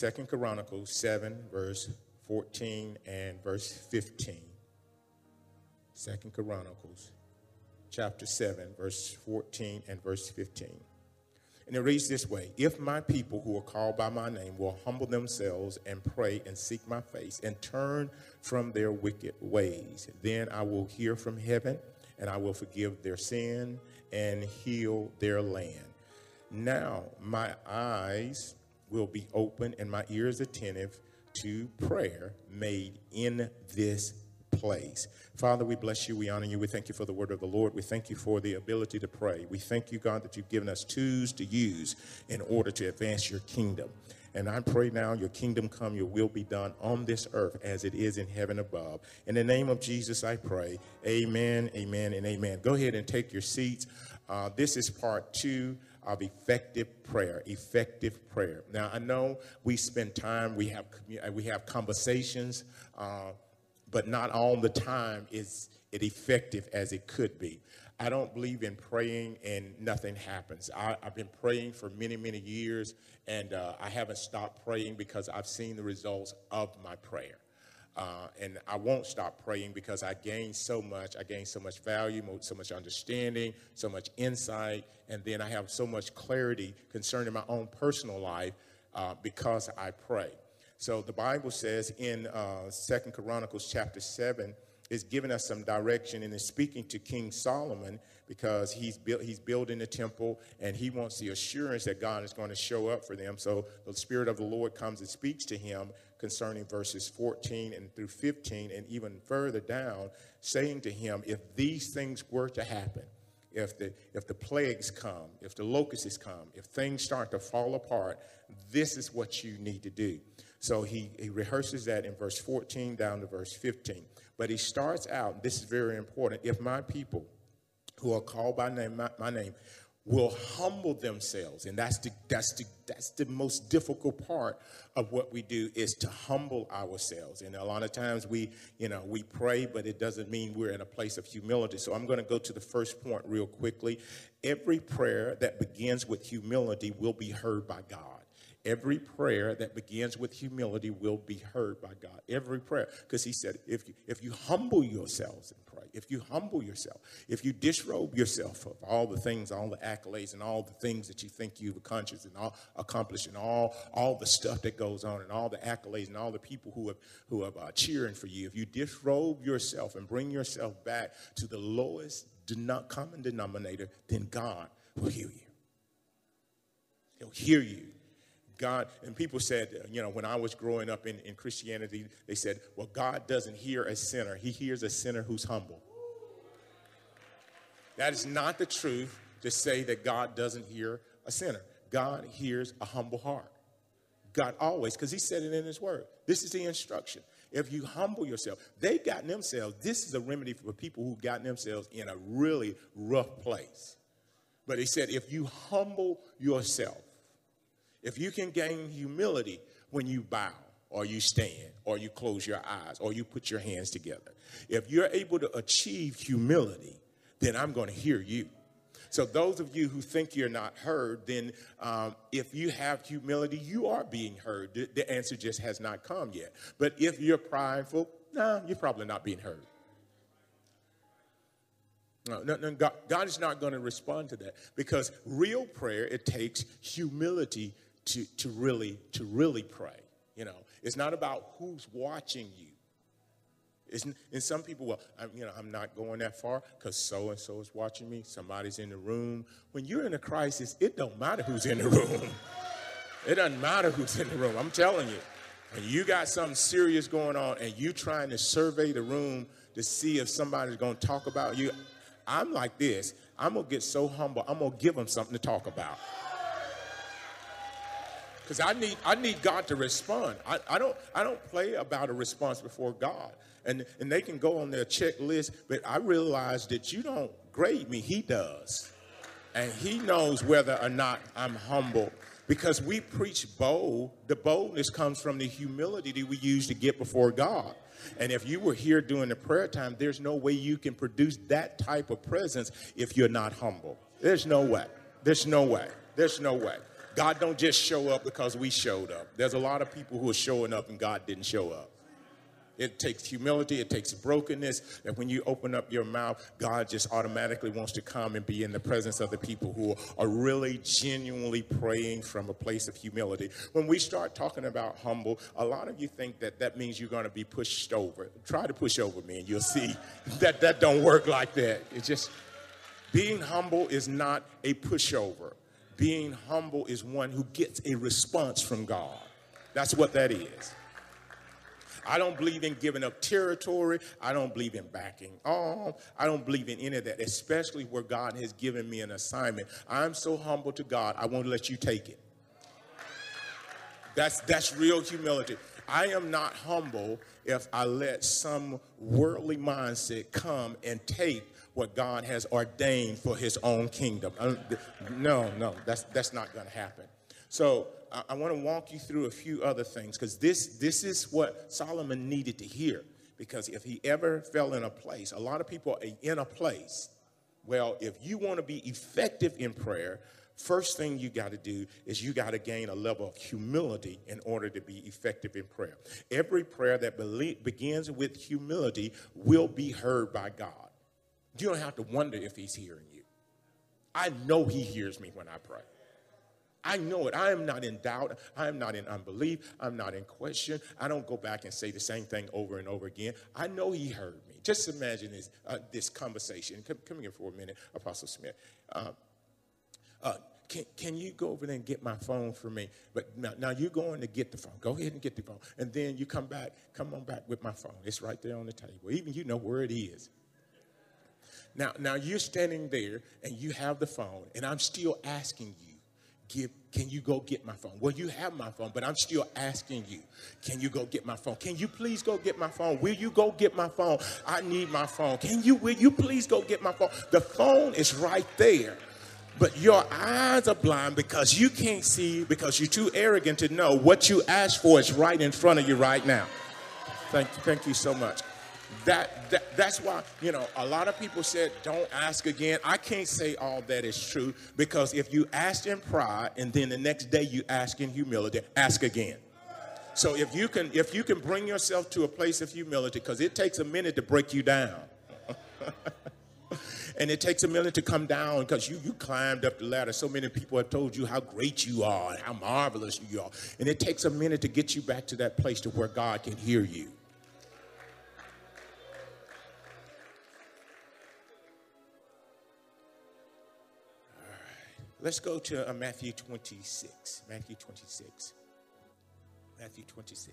2 Chronicles 7, verse 14 and verse 15. 2 Chronicles chapter 7, verse 14 and verse 15. And it reads this way: if my people who are called by my name will humble themselves and pray and seek my face and turn from their wicked ways, then I will hear from heaven and I will forgive their sin and heal their land. Now my eyes will be open and my ears attentive to prayer made in this place. Father, we bless you. We honor you. We thank you for the word of the Lord. We thank you for the ability to pray. We thank you, God, that you've given us tools to use in order to advance your kingdom. And I pray now your kingdom come, your will be done on this earth as it is in heaven above. In the name of Jesus, I pray. Amen, amen, and amen. Go ahead and take your seats. This is part 2 of effective prayer. Effective prayer. Now, I know we spend time, we have conversations, but not all the time is it effective as it could be. I don't believe in praying and nothing happens. I've been praying for many, many years, and I haven't stopped praying because I've seen the results of my prayer. And I won't stop praying because I gained so much. I gained so much value, so much understanding, so much insight, and then I have so much clarity concerning my own personal life because I pray. So the Bible says in 2 Chronicles chapter 7, is giving us some direction and is speaking to King Solomon because he's building the temple and he wants the assurance that God is going to show up for them. So the Spirit of the Lord comes and speaks to him concerning verses 14 and through 15 and even further down, saying to him, if these things were to happen, if the plagues come, if the locusts come, if things start to fall apart, this is what you need to do. So he rehearses that in verse 14 down to verse 15. But he starts out, this is very important, if my people who are called by name, my name, will humble themselves. And that's the most difficult part of what we do, is to humble ourselves. And a lot of times we pray, but it doesn't mean we're in a place of humility. So I'm going to go to the first point real quickly. Every prayer that begins with humility will be heard by God. Every prayer that begins with humility will be heard by God. Every prayer. Because he said, if you humble yourselves and pray, if you humble yourself, if you disrobe yourself of all the things, all the accolades and all the things that you think you've accomplished and all the stuff that goes on and all the accolades and all the people who have cheering for you, if you disrobe yourself and bring yourself back to the lowest common denominator, then God will hear you. He'll hear you. God, and people said, when I was growing up in Christianity, they said, well, God doesn't hear a sinner. He hears a sinner who's humble. That is not the truth to say that God doesn't hear a sinner. God hears a humble heart. God always, because he said it in his word. This is the instruction. If you humble yourself, they've gotten themselves, this is a remedy for people who've gotten themselves in a really rough place. But he said, if you humble yourself, if you can gain humility when you bow or you stand or you close your eyes or you put your hands together, if you're able to achieve humility, then I'm going to hear you. So those of you who think you're not heard, then if you have humility, you are being heard. The answer just has not come yet. But if you're prideful, you're probably not being heard. No, God is not going to respond to that, because real prayer, it takes humility to really pray. It's not about who's watching you. And some people, I'm not going that far because so-and-so is watching me. Somebody's in the room. When you're in a crisis, it don't matter who's in the room. It doesn't matter who's in the room. I'm telling you. When you got something serious going on and you trying to survey the room to see if somebody's going to talk about you, I'm like this. I'm going to get so humble. I'm going to give them something to talk about. Because I need God to respond. I don't play about a response before God. And they can go on their checklist, but I realize that you don't grade me. He does. And he knows whether or not I'm humble. Because we preach bold. The boldness comes from the humility that we use to get before God. And if you were here during the prayer time, there's no way you can produce that type of presence if you're not humble. There's no way. There's no way. There's no way. God don't just show up because we showed up. There's a lot of people who are showing up and God didn't show up. It takes humility. It takes brokenness. And when you open up your mouth, God just automatically wants to come and be in the presence of the people who are really genuinely praying from a place of humility. When we start talking about humble, a lot of you think that that means you're going to be pushed over. Try to push over me and you'll see that don't work like that. It's just being humble is not a pushover. Being humble is one who gets a response from God. That's what that is. I don't believe in giving up territory. I don't believe in backing off. I don't believe in any of that, especially where God has given me an assignment. I'm so humble to God, I won't let you take it. That's real humility. I am not humble if I let some worldly mindset come and take what God has ordained for his own kingdom. No, that's not going to happen. So I want to walk you through a few other things, because this is what Solomon needed to hear. Because if he ever fell in a place, a lot of people are in a place. Well, if you want to be effective in prayer, first thing you got to do is you got to gain a level of humility in order to be effective in prayer. Every prayer that begins with humility will be heard by God. You don't have to wonder if he's hearing you. I know he hears me when I pray. I know it. I am not in doubt. I am not in unbelief. I'm not in question. I don't go back and say the same thing over and over again. I know he heard me. Just imagine this conversation. Come here for a minute, Apostle Smith. Can you go over there and get my phone for me? But now you're going to get the phone. Go ahead and get the phone. And then you come on back with my phone. It's right there on the table. Even you know where it is. Now you're standing there and you have the phone, and I'm still asking you, can you go get my phone? Well, you have my phone, but I'm still asking you, can you go get my phone? Can you please go get my phone? Will you go get my phone? I need my phone. Will you please go get my phone? The phone is right there, but your eyes are blind because you can't see, because you're too arrogant to know what you asked for is right in front of you right now. Thank you so much. That's why, a lot of people said, don't ask again. I can't say all that is true, because if you ask in pride and then the next day you ask in humility, ask again. So if you can bring yourself to a place of humility, because it takes a minute to break you down. And it takes a minute to come down, because you climbed up the ladder. So many people have told you how great you are and how marvelous you are. And it takes a minute to get you back to that place to where God can hear you. Let's go to Matthew 26. Matthew 26. Matthew 26.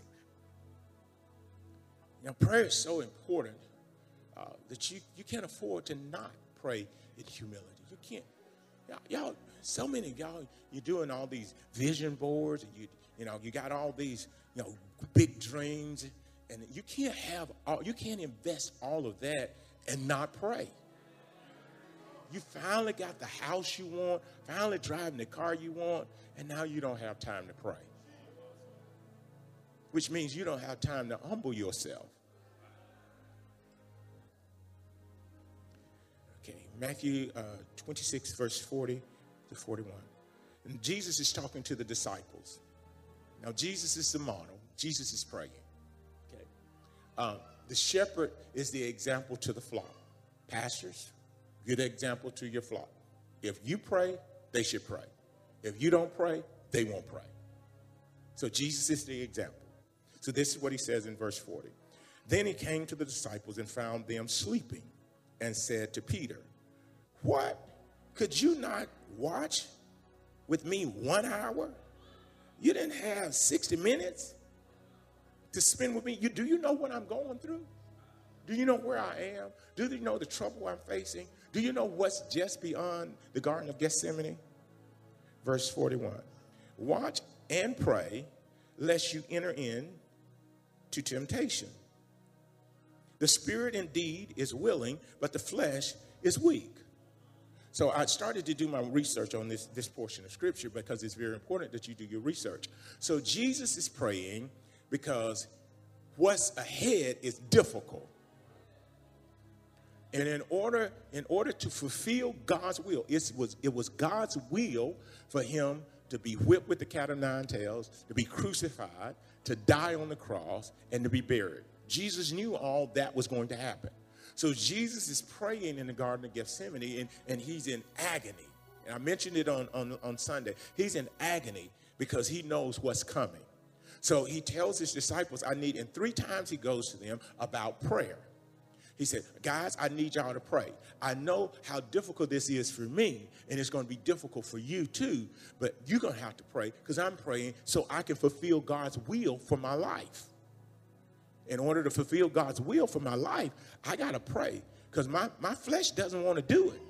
Now, prayer is so important that you can't afford to not pray in humility. You can't. Y'all, so many of y'all, you're doing all these vision boards, and you got all these, big dreams, and you can't invest all of that and not pray. You finally got the house you want, finally driving the car you want, and now you don't have time to pray. Which means you don't have time to humble yourself. Okay, Matthew 26, verse 40 to 41. And Jesus is talking to the disciples. Now, Jesus is the model. Jesus is praying. Okay, the shepherd is the example to the flock. Pastors, good example to your flock. If you pray, they should pray. If you don't pray, they won't pray. So Jesus is the example. So this is what he says in verse 40. Then he came to the disciples and found them sleeping, and said to Peter, "What? Could you not watch with me 1 hour? You didn't have 60 minutes to spend with me? Do you know what I'm going through? Do you know where I am? Do you know the trouble I'm facing? Do you know what's just beyond the Garden of Gethsemane?" Verse 41. "Watch and pray, lest you enter into temptation. The spirit indeed is willing, but the flesh is weak." So I started to do my research on this portion of Scripture, because it's very important that you do your research. So Jesus is praying because what's ahead is difficult. And in order to fulfill God's will, it was God's will for him to be whipped with the cat of nine tails, to be crucified, to die on the cross, and to be buried. Jesus knew all that was going to happen. So Jesus is praying in the Garden of Gethsemane, and he's in agony. And I mentioned it on Sunday. He's in agony because he knows what's coming. So he tells his disciples, and 3 times he goes to them about prayer. He said, guys, I need y'all to pray. I know how difficult this is for me, and it's going to be difficult for you too, but you're going to have to pray because I'm praying so I can fulfill God's will for my life. In order to fulfill God's will for my life, I got to pray because my flesh doesn't want to do it.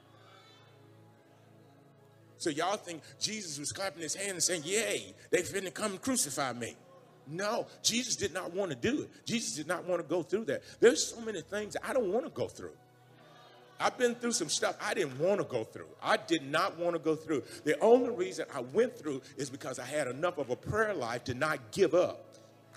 So y'all think Jesus was clapping his hands and saying, yay, they finna come crucify me. No, Jesus did not want to do it. Jesus did not want to go through that. There's so many things I don't want to go through. I've been through some stuff I didn't want to go through. I did not want to go through. The only reason I went through is because I had enough of a prayer life to not give up.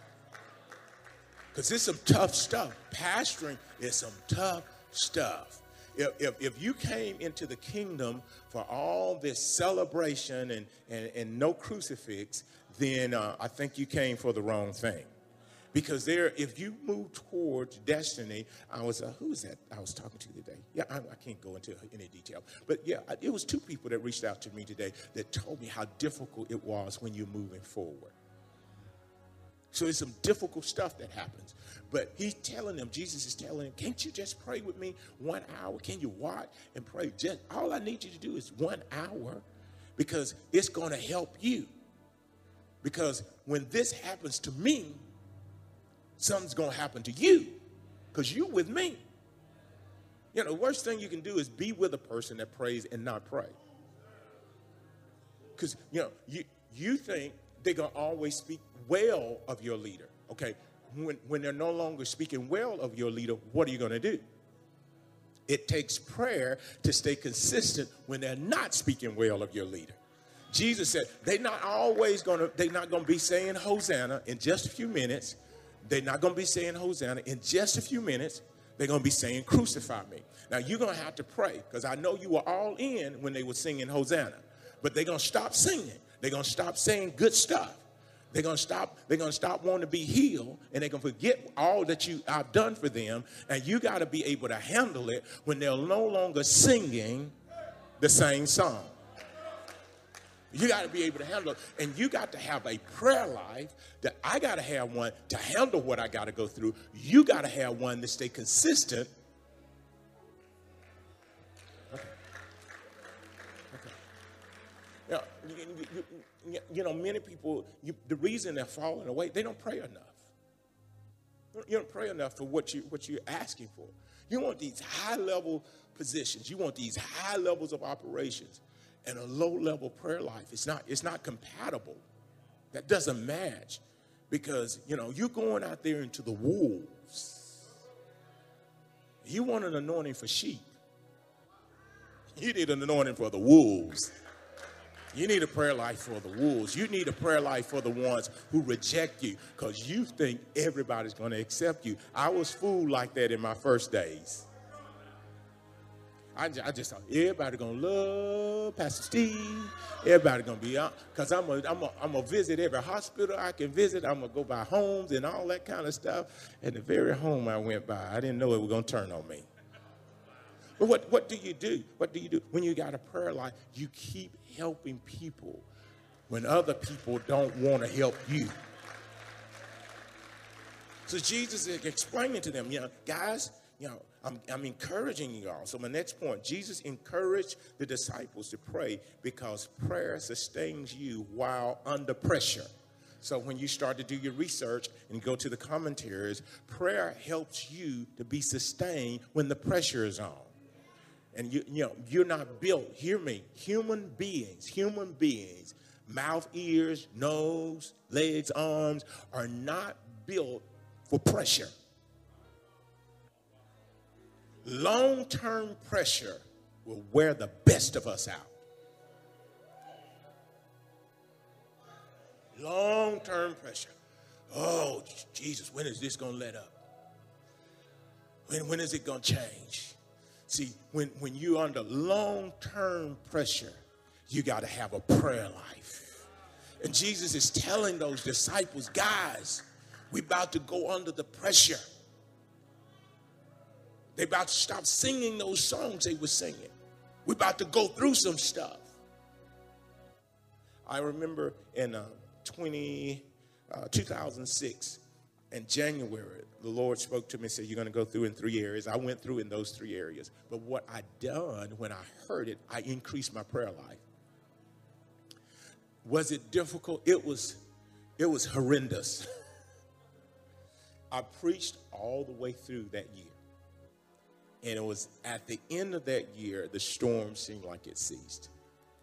Because it's some tough stuff. Pastoring is some tough stuff. If you came into the kingdom for all this celebration and no crucifix, then I think you came for the wrong thing. Because if you move towards destiny, who was that I was talking to today? Yeah, I can't go into any detail. But yeah, it was 2 people that reached out to me today that told me how difficult it was when you're moving forward. So it's some difficult stuff that happens. But he's telling them, Jesus is telling them, can't you just pray with me 1 hour? Can you watch and pray? Just all I need you to do is 1 hour because it's going to help you. Because when this happens to me, something's going to happen to you because you're with me. You know, the worst thing you can do is be with a person that prays and not pray. Because, you think they're going to always speak well of your leader. Okay, when they're no longer speaking well of your leader, what are you going to do? It takes prayer to stay consistent when they're not speaking well of your leader. Jesus said they're not going to be saying Hosanna in just a few minutes. They're not going to be saying Hosanna in just a few minutes. They're going to be saying crucify me. Now you're going to have to pray because I know you were all in when they were singing Hosanna, but they're going to stop singing. They're going to stop saying good stuff. They're going to stop wanting to be healed, and they're going to forget all that I've done for them, and you got to be able to handle it when they're no longer singing the same song. You got to be able to handle it, and you got to have a prayer life that I got to have one to handle what I got to go through. You got to have one to stay consistent. Okay. Many people, the reason they're falling away, they don't pray enough. You don't pray enough for what you're asking for. You want these high-level positions. You want these high levels of operations. And a low-level prayer life, it's not compatible. That doesn't match because, you're going out there into the wolves. You want an anointing for sheep. You need an anointing for the wolves. You need a prayer life for the wolves. You need a prayer life for the ones who reject you because you think everybody's going to accept you. I was fooled like that in my first days. I just thought everybody gonna love Pastor Steve. Everybody gonna be out because I'm gonna visit every hospital I can visit. I'm gonna go by homes and all that kind of stuff. And the very home I went by, I didn't know it was gonna turn on me. But what do you do? What do you do when you got a prayer life? You keep helping people when other people don't want to help you. So Jesus is explaining to them, guys. I'm encouraging you all. So my next point, Jesus encouraged the disciples to pray because prayer sustains you while under pressure. So when you start to do your research and go to the commentaries, prayer helps you to be sustained when the pressure is on. And you're not built, hear me, human beings, mouth, ears, nose, legs, arms are not built for pressure. Long-term pressure will wear the best of us out. Long-term pressure. Oh, Jesus, when is this going to let up? When is it going to change? See, when you're under long-term pressure, You got to have a prayer life. And Jesus is telling those disciples, guys, we're about to go under the pressure. They're about to stop singing those songs they were singing. We're about to go through some stuff. I remember in 2006, in January, the Lord spoke to me and said, you're going to go through in 3 areas. I went through in those 3 areas. But what I done when I heard it, I increased my prayer life. Was it difficult? It was horrendous. I preached all the way through that year. And it was at the end of that year, the storm seemed like it ceased.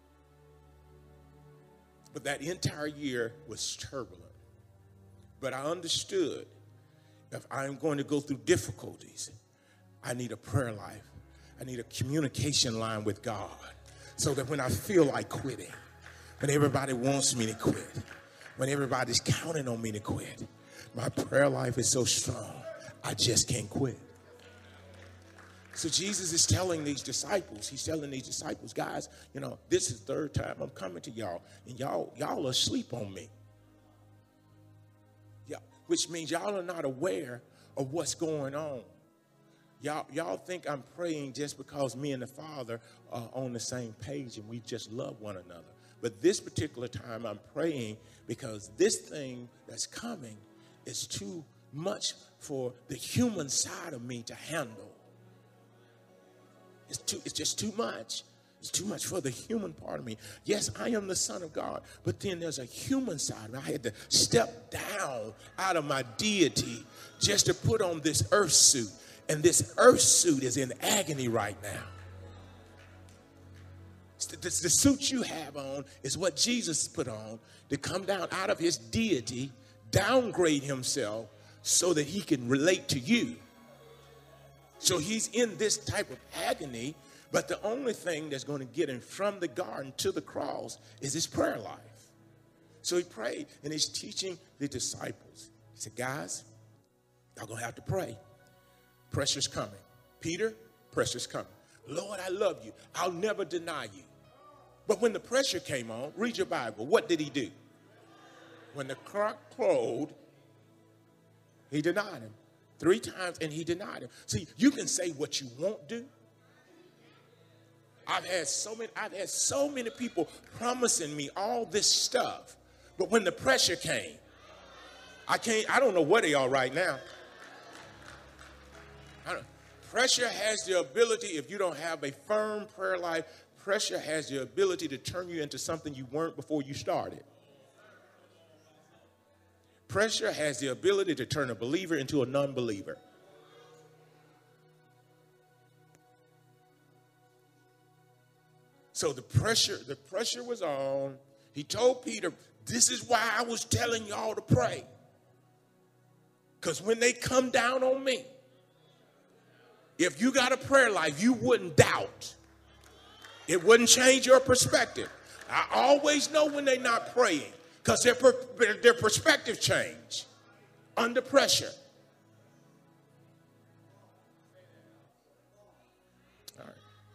But that entire year was turbulent. But I understood if I'm going to go through difficulties, I need a prayer life. I need a communication line with God so that when I feel like quitting, when everybody wants me to quit, when everybody's counting on me to quit, my prayer life is so strong, I just can't quit. So Jesus is telling these disciples, guys, this is the 3rd time I'm coming to y'all, and y'all are asleep on me. Yeah, which means y'all are not aware of what's going on. Y'all think I'm praying just because me and the Father are on the same page and we just love one another. But this particular time I'm praying because this thing that's coming is too much for the human side of me to handle. It's just too much. It's too much for the human part of me. Yes, I am the Son of God, but then there's a human side. I had to step down out of my deity just to put on this earth suit. And this earth suit is in agony right now. The suit you have on is what Jesus put on to come down out of his deity, downgrade himself so that he can relate to you. So he's in this type of agony, but the only thing that's going to get him from the garden to the cross is his prayer life. So he prayed, and he's teaching the disciples. He said, guys, y'all going to have to pray. Pressure's coming. Peter, pressure's coming. Lord, I love you. I'll never deny you. But when the pressure came on, read your Bible. What did he do? When the cock crowed, he denied him 3 times, and he denied him. See, you can say what you won't do. I've had so many people promising me all this stuff, but when the pressure came, I don't know where they are right now. Pressure has the ability, if you don't have a firm prayer life, pressure has the ability to turn you into something you weren't before you started. Pressure has the ability to turn a believer into a non-believer. So the pressure was on. He told Peter, this is why I was telling y'all to pray. Because when they come down on me, if you got a prayer life, you wouldn't doubt. It wouldn't change your perspective. I always know when they're not praying because their perspective change under pressure. All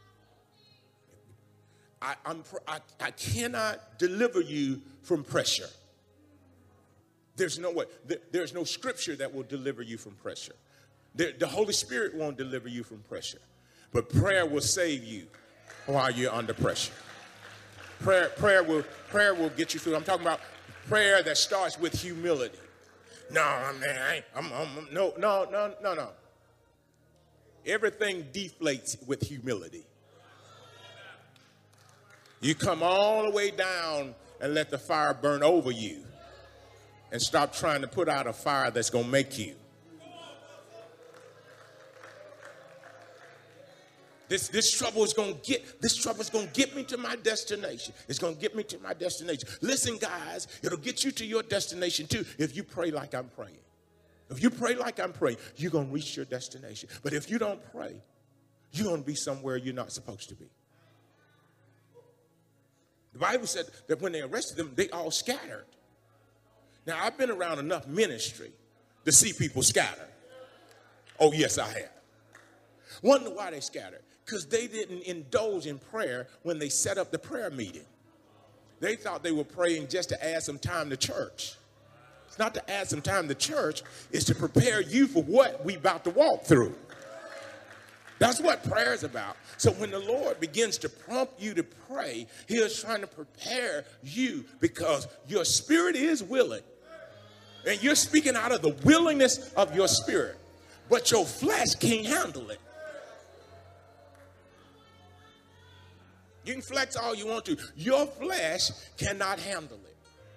right. I cannot deliver you from pressure. There's no way. There's no scripture that will deliver you from pressure. The Holy Spirit won't deliver you from pressure, but prayer will save you while you're under pressure. Prayer will get you through. I'm talking about prayer that starts with humility. No. Everything deflates with humility. You come all the way down and let the fire burn over you and stop trying to put out a fire that's going to make you. This trouble is going to get me to my destination. It's going to get me to my destination. Listen, guys, it'll get you to your destination too if you pray like I'm praying. If you pray like I'm praying, you're going to reach your destination. But if you don't pray, you're going to be somewhere you're not supposed to be. The Bible said that when they arrested them, they all scattered. Now, I've been around enough ministry to see people scatter. Oh, yes, I have. Wonder why they scattered. Because they didn't indulge in prayer when they set up the prayer meeting. They thought they were praying just to add some time to church. It's not to add some time to church. It's to prepare you for what we about to walk through. That's what prayer is about. So when the Lord begins to prompt you to pray, he is trying to prepare you because your spirit is willing. And you're speaking out of the willingness of your spirit. But your flesh can't handle it. You can flex all you want to. Your flesh cannot handle it.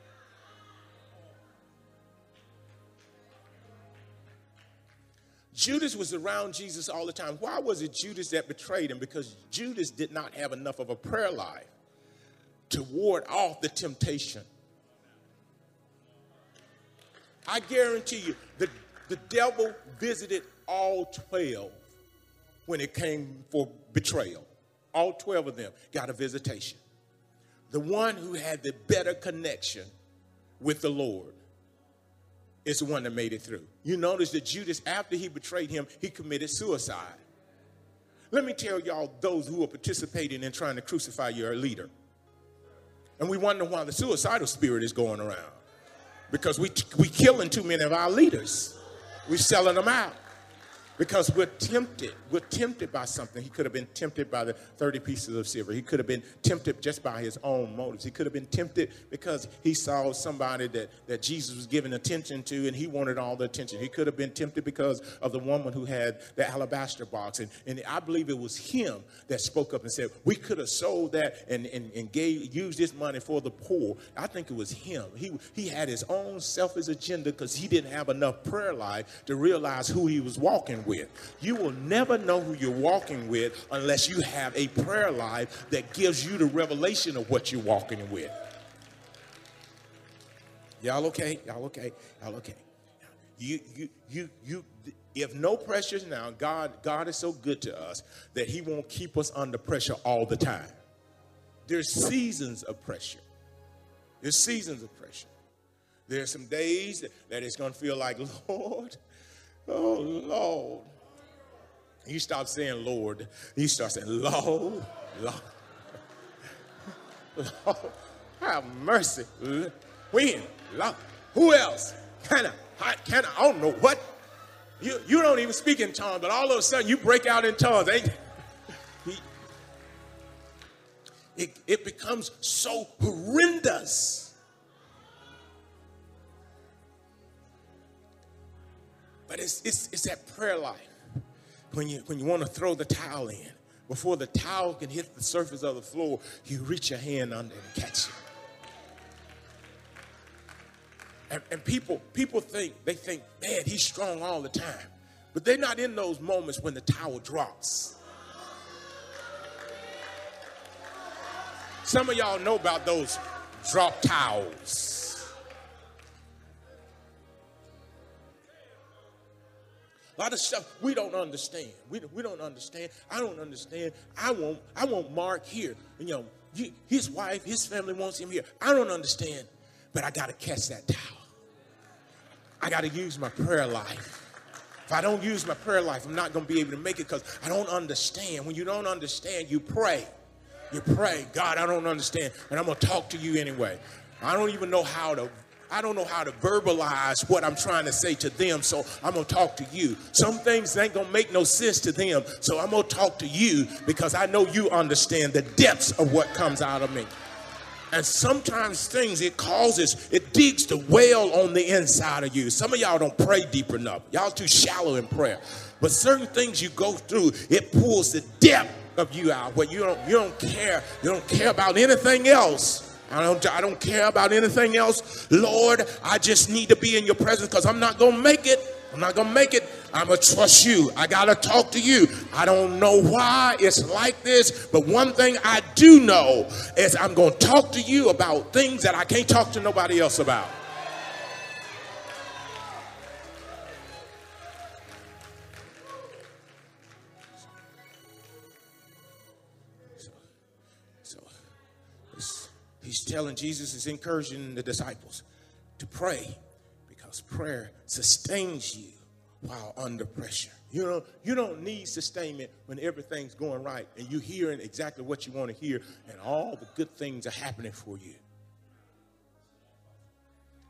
Judas was around Jesus all the time. Why was it Judas that betrayed him? Because Judas did not have enough of a prayer life to ward off the temptation. I guarantee you, the devil visited all 12 when it came for betrayal. All 12 of them got a visitation. The one who had the better connection with the Lord is the one that made it through. You notice that Judas, after he betrayed him, he committed suicide. Let me tell y'all, those who are participating in trying to crucify your leader. And we wonder why the suicidal spirit is going around. Because we killing too many of our leaders. We're selling them out. Because we're tempted. We're tempted by something. He could have been tempted by the 30 pieces of silver. He could have been tempted just by his own motives. He could have been tempted because he saw somebody that Jesus was giving attention to and he wanted all the attention. He could have been tempted because of the woman who had the alabaster box. And I believe it was him that spoke up and said, we could have sold that and used this money for the poor. I think it was him. He had his own selfish agenda because he didn't have enough prayer life to realize who he was walking with. You will never know who you're walking with unless you have a prayer life that gives you the revelation of what you're walking with. Y'all okay? Y'all okay? Y'all okay? You if no pressures now, God is so good to us that he won't keep us under pressure all the time. There's seasons of pressure. There's seasons of pressure. There's some days that it's going to feel like, Lord, oh, Lord. You stop saying Lord. You start saying, Lord, Lord. Lord, have mercy. When? Lord. Who else? I don't know what. You don't even speak in tongues, but all of a sudden you break out in tongues. It becomes so horrendous. But it's that prayer life. When you want to throw the towel in, before the towel can hit the surface of the floor, you reach your hand under and catch it. And people think, man, he's strong all the time. But they're not in those moments when the towel drops. Some of y'all know about those drop towels. A lot of stuff we don't understand. We don't understand. I don't understand. I want Mark here. You know, his wife, his family wants him here. I don't understand. But I got to catch that towel. I got to use my prayer life. If I don't use my prayer life, I'm not going to be able to make it because I don't understand. When you don't understand, you pray. You pray, God, I don't understand. And I'm going to talk to you anyway. I don't know how to verbalize what I'm trying to say to them, so I'm going to talk to you. Some things ain't going to make no sense to them, so I'm going to talk to you because I know you understand the depths of what comes out of me. And sometimes things, it digs the well on the inside of you. Some of y'all don't pray deep enough. Y'all too shallow in prayer. But certain things you go through, it pulls the depth of you out where you don't care. You don't care about anything else. I don't care about anything else. Lord, I just need to be in your presence because I'm not going to make it. I'm not going to make it. I'm going to trust you. I got to talk to you. I don't know why it's like this, but one thing I do know is I'm going to talk to you about things that I can't talk to nobody else about. He's telling Jesus, is encouraging the disciples to pray because prayer sustains you while under pressure. You don't need sustainment when everything's going right and you're hearing exactly what you want to hear and all the good things are happening for you.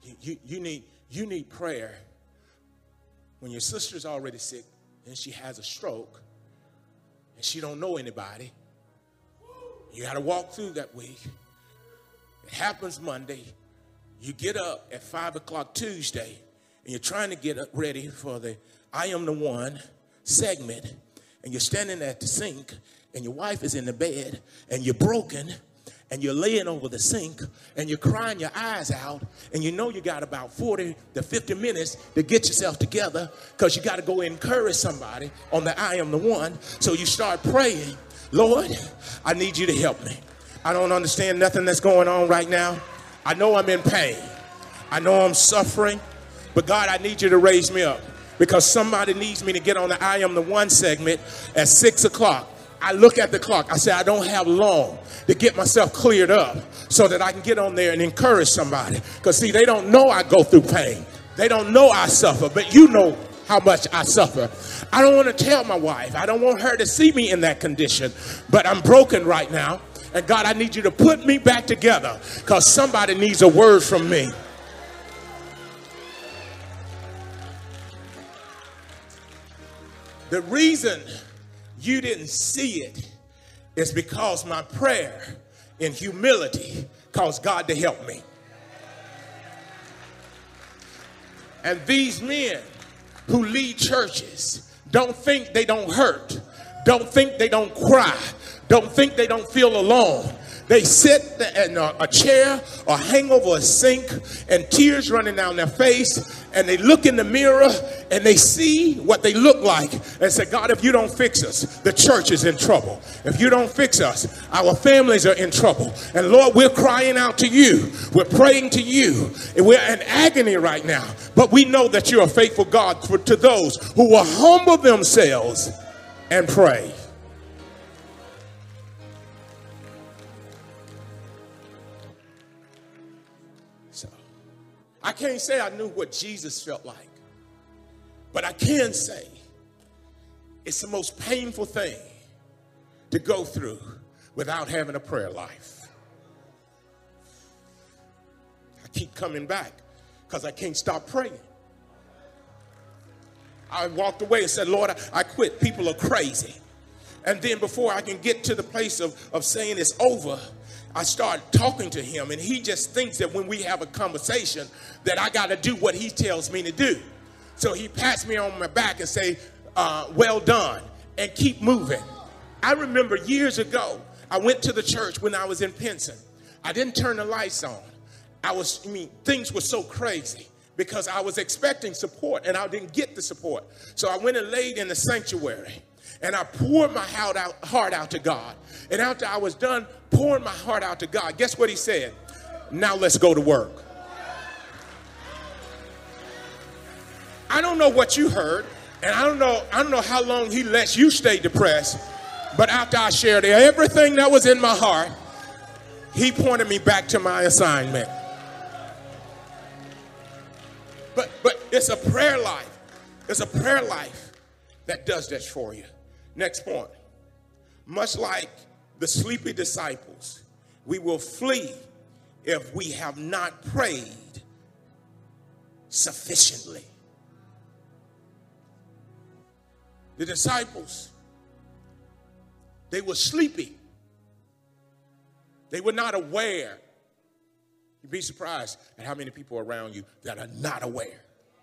You need prayer when your sister's already sick and she has a stroke and she don't know anybody. You got to walk through that week. It happens Monday. You get up at 5 o'clock Tuesday and you're trying to get ready for the I Am the One segment, and you're standing at the sink and your wife is in the bed and you're broken and you're laying over the sink and you're crying your eyes out, and you know you got about 40 to 50 minutes to get yourself together because you got to go encourage somebody on the I Am the One. So you start praying, Lord, I need you to help me. I don't understand nothing that's going on right now. I know I'm in pain. I know I'm suffering, but God, I need you to raise me up because somebody needs me to get on the I Am the One segment at 6 o'clock. I look at the clock. I say, I don't have long to get myself cleared up so that I can get on there and encourage somebody. Because, see, they don't know I go through pain. They don't know I suffer, but you know how much I suffer. I don't want to tell my wife. I don't want her to see me in that condition, but I'm broken right now. And, God, I need you to put me back together because somebody needs a word from me. The reason you didn't see it is because my prayer in humility caused God to help me. And these men who lead churches don't think they don't hurt, don't think they don't cry, don't think they don't feel alone. They sit in a chair or hang over a sink and tears running down their face, and they look in the mirror and they see what they look like and say, God, if you don't fix us, the church is in trouble. If you don't fix us, our families are in trouble. And Lord, we're crying out to you. We're praying to you. And we're in agony right now. But we know that you're a faithful God to those who will humble themselves and pray. I can't say I knew what Jesus felt like, but I can say it's the most painful thing to go through without having a prayer life. I keep coming back because I can't stop praying. I walked away and said, Lord, I quit. People are crazy. And then before I can get to the place of saying it's over, I start talking to him, and he just thinks that when we have a conversation that I got to do what he tells me to do. So he pats me on my back and say, well done, and keep moving. I remember years ago, I went to the church when I was in Pinson. I didn't turn the lights on. Things were so crazy because I was expecting support, and I didn't get the support. So I went and laid in the sanctuary. And I poured my heart out to God. And after I was done pouring my heart out to God, guess what he said? Now let's go to work. I don't know what you heard, and I don't know how long he lets you stay depressed. But after I shared everything that was in my heart, he pointed me back to my assignment. But it's a prayer life. It's a prayer life that does that for you. Next point. Much like the sleepy disciples, we will flee if we have not prayed sufficiently. The disciples, they were sleepy. They were not aware. You'd be surprised at how many people around you that are not aware.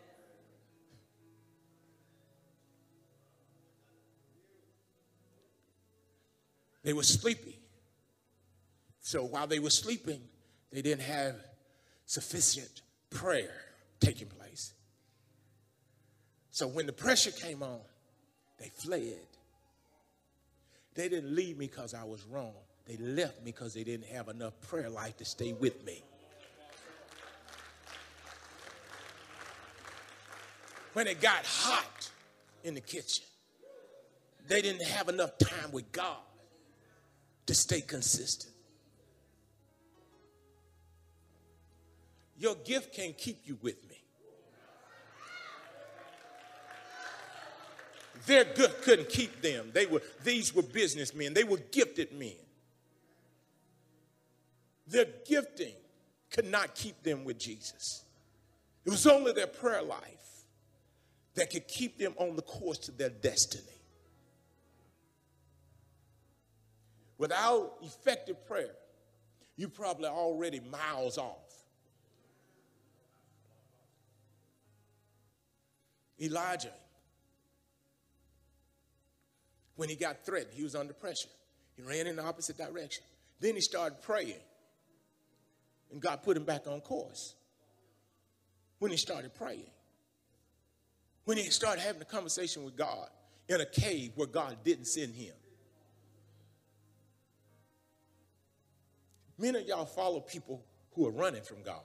They were sleepy. So while they were sleeping, they didn't have sufficient prayer taking place. So when the pressure came on, they fled. They didn't leave me because I was wrong. They left me because they didn't have enough prayer life to stay with me. When it got hot in the kitchen, they didn't have enough time with God to stay consistent. Your gift can't keep you with me. Their gift couldn't keep them. These were businessmen. They were gifted men. Their gifting could not keep them with Jesus. It was only their prayer life that could keep them on the course to their destiny. Without effective prayer, you probably already miles off. Elijah, when he got threatened, he was under pressure. He ran in the opposite direction. Then he started praying, and God put him back on course. When he started praying, when he started having a conversation with God in a cave where God didn't send him. Many of y'all follow people who are running from God.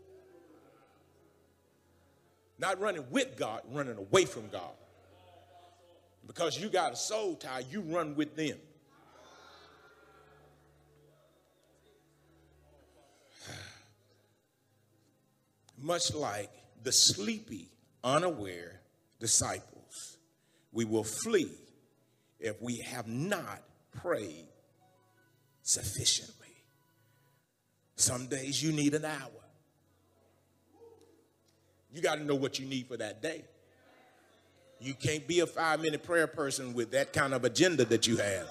Not running with God, running away from God. Because you got a soul tie, you run with them. Much like the sleepy, unaware disciples, we will flee if we have not prayed sufficiently. Some days you need an hour. You got to know what you need for that day. You can't be a 5-minute prayer person with that kind of agenda that you have.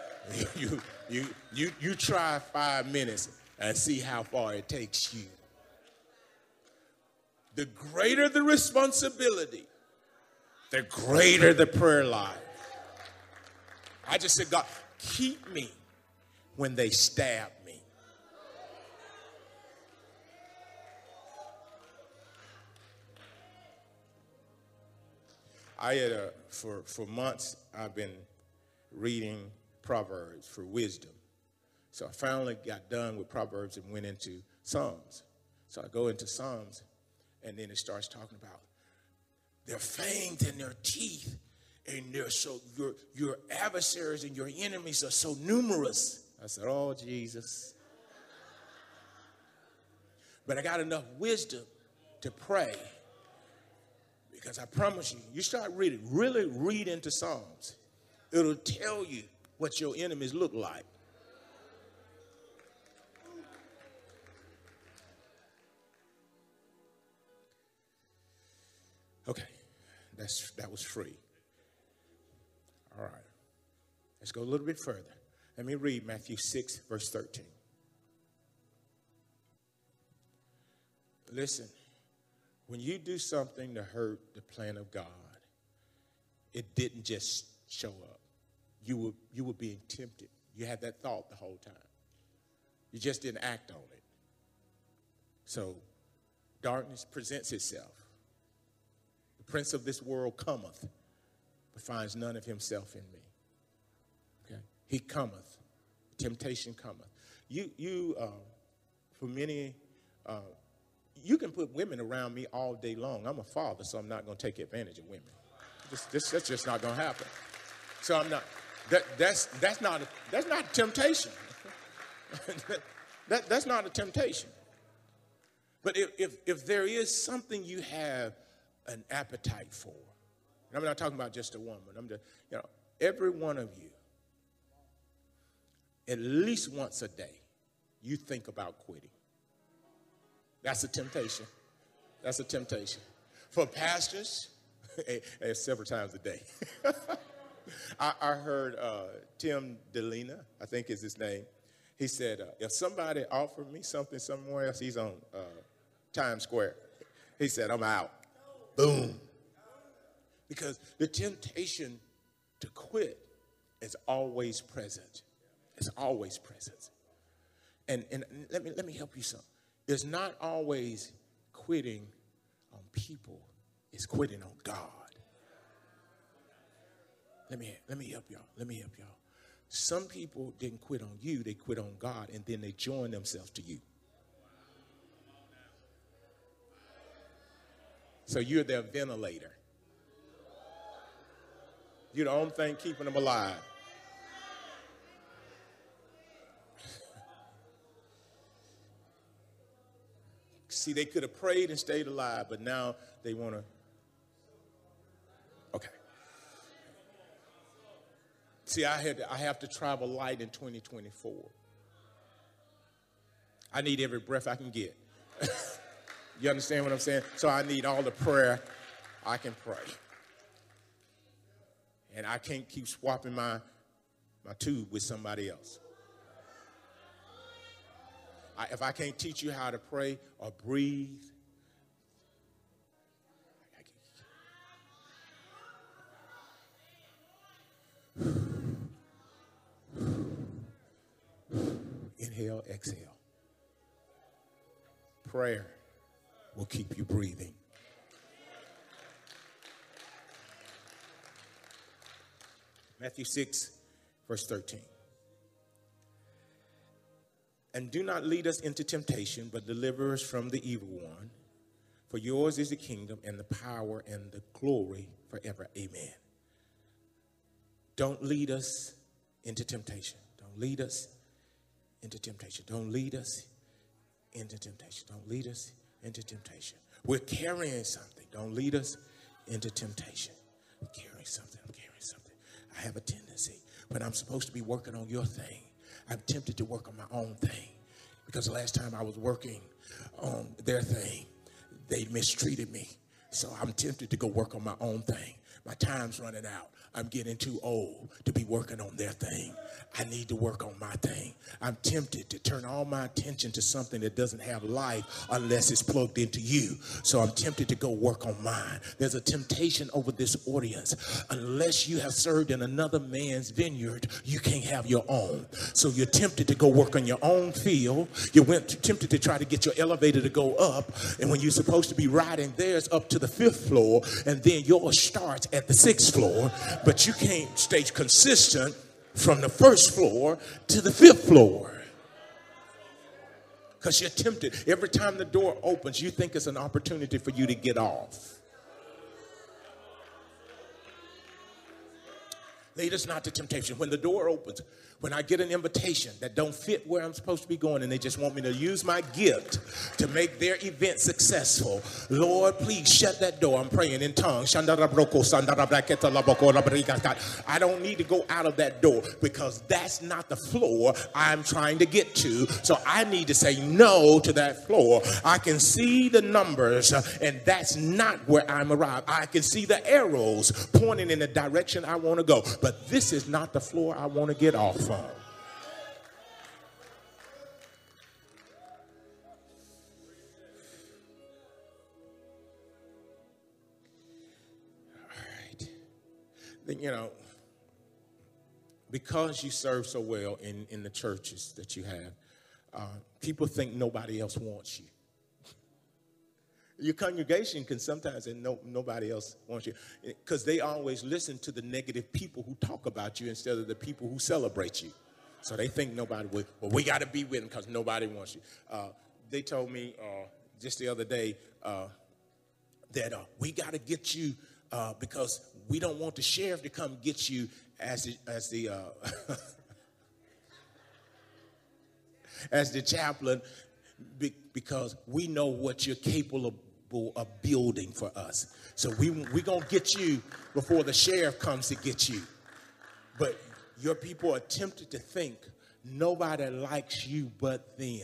You try 5 minutes and see how far it takes you. The greater the responsibility, the greater the prayer life. I just said, God, keep me when they stab me. I had for months I've been reading Proverbs for wisdom. So I finally got done with Proverbs and went into Psalms. So I go into Psalms, and then it starts talking about their fangs and their teeth, and they're so your adversaries and your enemies are so numerous. I said, oh, Jesus. But I got enough wisdom to pray. Because I promise you, you start reading, really read into Psalms. It'll tell you what your enemies look like. Okay, that was free. All right, let's go a little bit further. Let me read Matthew 6, verse 13. Listen. When you do something to hurt the plan of God, it didn't just show up. You were being tempted. You had that thought the whole time. You just didn't act on it. So darkness presents itself. The prince of this world cometh, but finds none of himself in me. Okay? He cometh. Temptation cometh. For many... you can put women around me all day long. I'm a father, so I'm not going to take advantage of women. That's just not going to happen. So I'm not. That's not a temptation. That's not a temptation. But if there is something you have an appetite for, and I'm not talking about just a woman. I'm just, every one of you, at least once a day, you think about quitting. That's a temptation. That's a temptation. For pastors, several times a day. I heard Tim Delina, I think is his name. He said, if somebody offered me something somewhere else, he's on Times Square. He said, I'm out. Boom. Because the temptation to quit is always present. It's always present. And let me help you some. It's not always quitting on people. It's quitting on God. Let me help y'all. Let me help y'all. Some people didn't quit on you. They quit on God, and then they join themselves to you. So you're their ventilator. You're the only thing keeping them alive. See, they could have prayed and stayed alive, but now they want to. Okay. See, I have to travel light in 2024. I need every breath I can get. You understand what I'm saying? So I need all the prayer I can pray. And I can't keep swapping my tube with somebody else. If I can't teach you how to pray or breathe, inhale, exhale. Prayer will keep you breathing. Matthew 6, verse 13. And do not lead us into temptation, but deliver us from the evil one. For yours is the kingdom and the power and the glory forever. Amen. Don't lead us into temptation. Don't lead us into temptation. Don't lead us into temptation. Don't lead us into temptation. We're carrying something. Don't lead us into temptation. I'm carrying something. I'm carrying something. I have a tendency when I'm supposed to be working on your thing, I'm tempted to work on my own thing, because the last time I was working on their thing, they mistreated me. So I'm tempted to go work on my own thing. My time's running out. I'm getting too old to be working on their thing. I need to work on my thing. I'm tempted to turn all my attention to something that doesn't have life unless it's plugged into you. So I'm tempted to go work on mine. There's a temptation over this audience. Unless you have served in another man's vineyard, you can't have your own. So you're tempted to go work on your own field. Tempted to try to get your elevator to go up. And when you're supposed to be riding theirs up to the 5th floor, and then yours starts at the 6th floor, but you can't stay consistent from the 1st floor to the 5th floor. Because you're tempted. Every time the door opens, you think it's an opportunity for you to get off. Lead us not to temptation. When the door opens, when I get an invitation that don't fit where I'm supposed to be going, and they just want me to use my gift to make their event successful, Lord, please shut that door. I'm praying in tongues. I don't need to go out of that door, because that's not the floor I'm trying to get to. So I need to say no to that floor. I can see the numbers, and that's not where I'm arrived. I can see the arrows pointing in the direction I want to go, but this is not the floor I want to get off from. All right. Then, because you serve so well in the churches that you have, people think nobody else wants you. Your congregation can sometimes say nobody else wants you, because they always listen to the negative people who talk about you instead of the people who celebrate you. So they think nobody would. Well, we got to be with them because nobody wants you. They told me just the other day that we got to get you because we don't want the sheriff to come get you as the as the chaplain, because we know what you're capable of building for us. So we're going to get you before the sheriff comes to get you. But your people are tempted to think nobody likes you but them.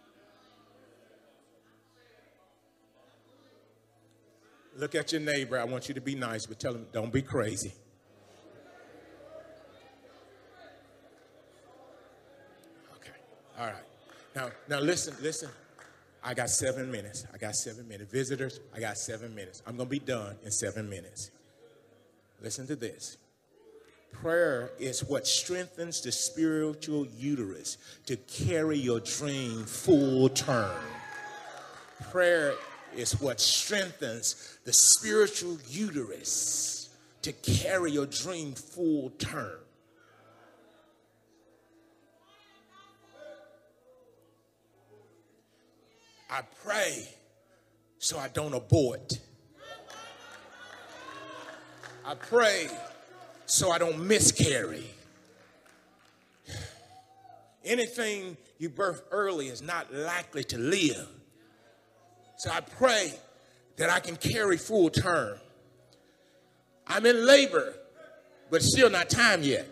Look at your neighbor. I want you to be nice, but tell him, don't be crazy. Okay. All right. Now listen. I got 7 minutes. Visitors, I got 7 minutes. I'm going to be done in 7 minutes. Listen to this. Prayer is what strengthens the spiritual uterus to carry your dream full term. Prayer is what strengthens the spiritual uterus to carry your dream full term. I pray so I don't abort. I pray so I don't miscarry. Anything you birth early is not likely to live. So I pray that I can carry full term. I'm in labor, but still not time yet.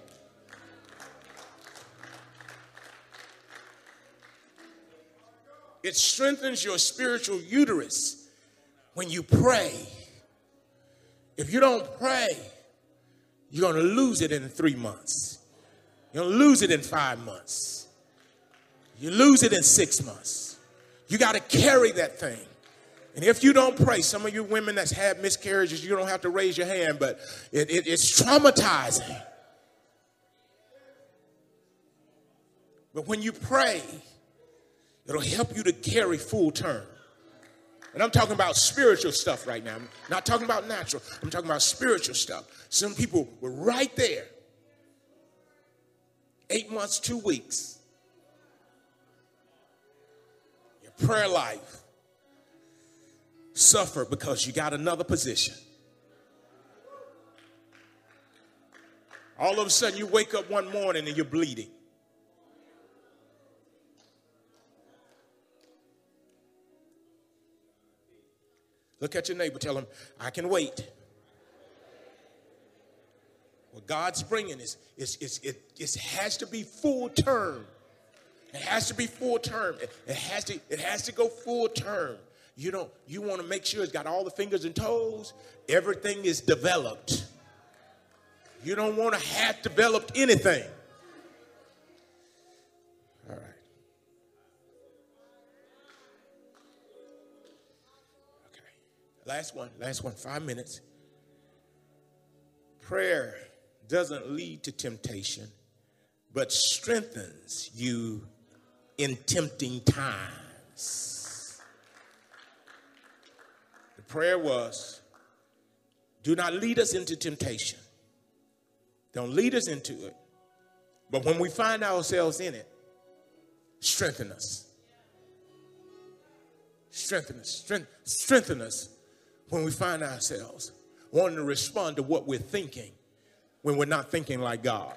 It strengthens your spiritual uterus when you pray. If you don't pray, you're going to lose it in 3 months. You're going to lose it in 5 months. You lose it in 6 months. You got to carry that thing. And if you don't pray, some of you women that's had miscarriages, you don't have to raise your hand, but it's traumatizing. But when you pray, it'll help you to carry full term. And I'm talking about spiritual stuff right now. I'm not talking about natural. I'm talking about spiritual stuff. Some people were right there. 8 months, 2 weeks. Your prayer life suffered because you got another position. All of a sudden you wake up one morning and you're bleeding. Look at your neighbor, tell him, I can wait. What God's bringing it has to be full term. It has to be full term. It has to go full term. You want to make sure it's got all the fingers and toes. Everything is developed. You don't want to have developed anything. All right. Okay. Last one, 5 minutes. Prayer doesn't lead to temptation, but strengthens you in tempting times. The prayer was, do not lead us into temptation. Don't lead us into it. But when we find ourselves in it, strengthen us. Strengthen us. Strengthen us when we find ourselves wanting to respond to what we're thinking when we're not thinking like God.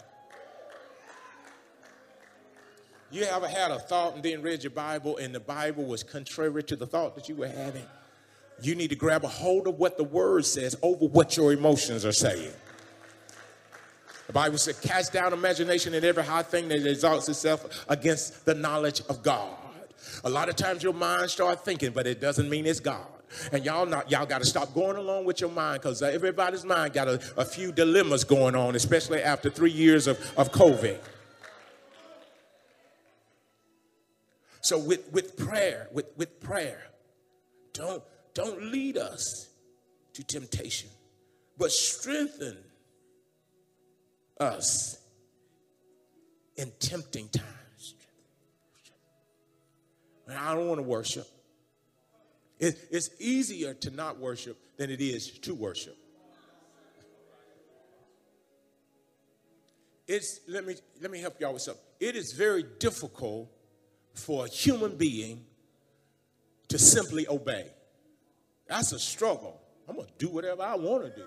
You ever had a thought and then read your Bible and the Bible was contrary to the thought that you were having? You need to grab a hold of what the word says over what your emotions are saying. The Bible said, cast down imagination and every high thing that exalts itself against the knowledge of God. A lot of times your mind starts thinking, but it doesn't mean it's God. And y'all got to stop going along with your mind, because everybody's mind got a few dilemmas going on, especially after 3 years of COVID. So with prayer, don't lead us to temptation, but strengthen us in tempting times. And I don't want to worship. It's easier to not worship than it is to worship. Let me help y'all with something. It is very difficult for a human being to simply obey. That's a struggle. I'm going to do whatever I want to do.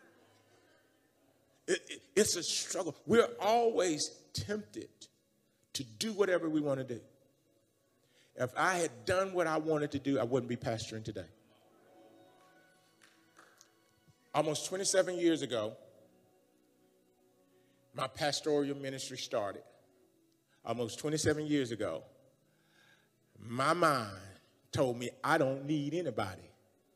It's a struggle. We're always tempted to do whatever we want to do. If I had done what I wanted to do, I wouldn't be pastoring today. Almost 27 years ago, my pastoral ministry started. Almost 27 years ago, my mind told me I don't need anybody.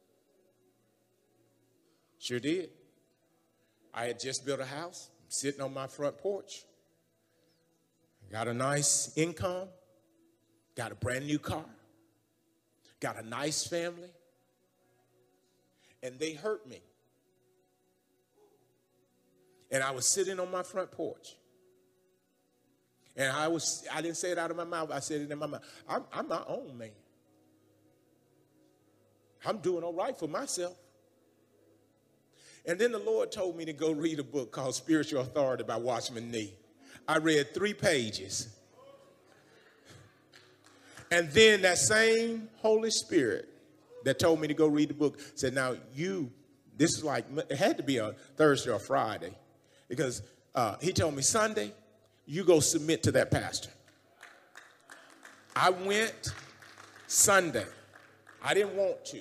Sure did. I had just built a house, sitting on my front porch. Got a nice income. Got a brand new car. Got a nice family. And they hurt me. And I was sitting on my front porch. And I didn't say it out of my mouth. I said it in my mouth. I'm my own man. I'm doing all right for myself. And then the Lord told me to go read a book called Spiritual Authority by Watchman Nee. I read 3 pages. And then that same Holy Spirit that told me to go read the book said, now this is like, it had to be a Thursday or Friday, because he told me, Sunday, you go submit to that pastor. I went Sunday. I didn't want to.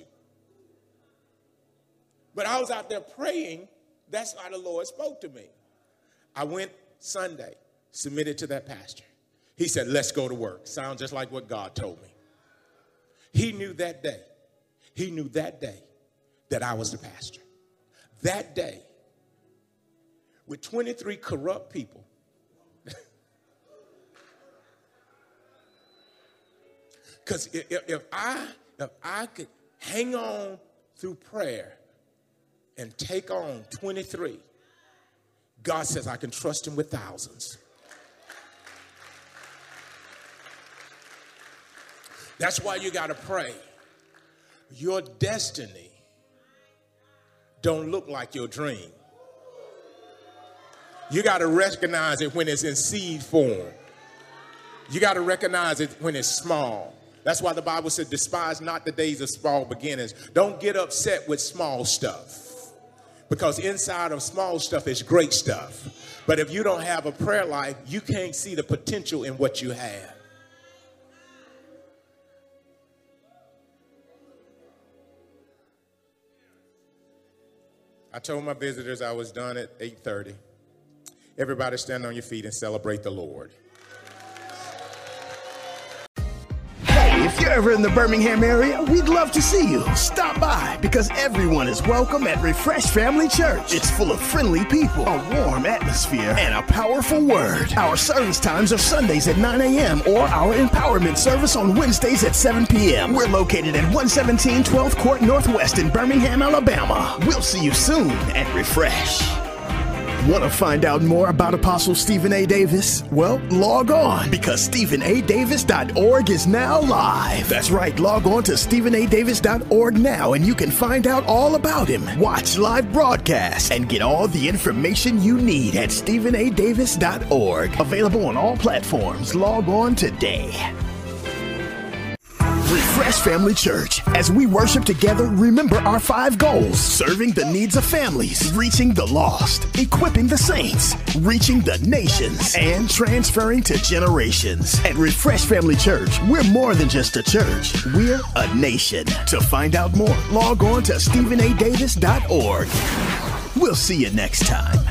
But I was out there praying. That's why the Lord spoke to me. I went Sunday, submitted to that pastor. He said, let's go to work. Sounds just like what God told me. He knew that day. He knew that day that I was the pastor. That day, with 23 corrupt people, because if I could hang on through prayer and take on 23, God says I can trust him with thousands. That's why you got to pray. Your destiny don't look like your dream. You got to recognize it when it's in seed form. You got to recognize it when it's small. That's why the Bible said, despise not the days of small beginnings. Don't get upset with small stuff, because inside of small stuff is great stuff. But if you don't have a prayer life, you can't see the potential in what you have. I told my visitors I was done at 8:30. Everybody stand on your feet and celebrate the Lord. If you're ever in the Birmingham area, we'd love to see you. Stop by, because everyone is welcome at Refresh Family Church. It's full of friendly people, a warm atmosphere, and a powerful word. Our service times are Sundays at 9 a.m. or our empowerment service on Wednesdays at 7 p.m. We're located at 117 12th Court Northwest in Birmingham, Alabama. We'll see you soon at Refresh. Want to find out more about Apostle Stephen A. Davis? Well, log on, because StephenADavis.org is now live. That's right, log on to StephenADavis.org now and you can find out all about him. Watch live broadcasts and get all the information you need at StephenADavis.org. Available on all platforms. Log on today. Refresh Family Church. As we worship together, remember our 5 goals: serving the needs of families, reaching the lost, equipping the saints, reaching the nations, and transferring to generations. At Refresh Family Church, we're more than just a church. We're a nation. To find out more, log on to StephenADavis.org. We'll see you next time.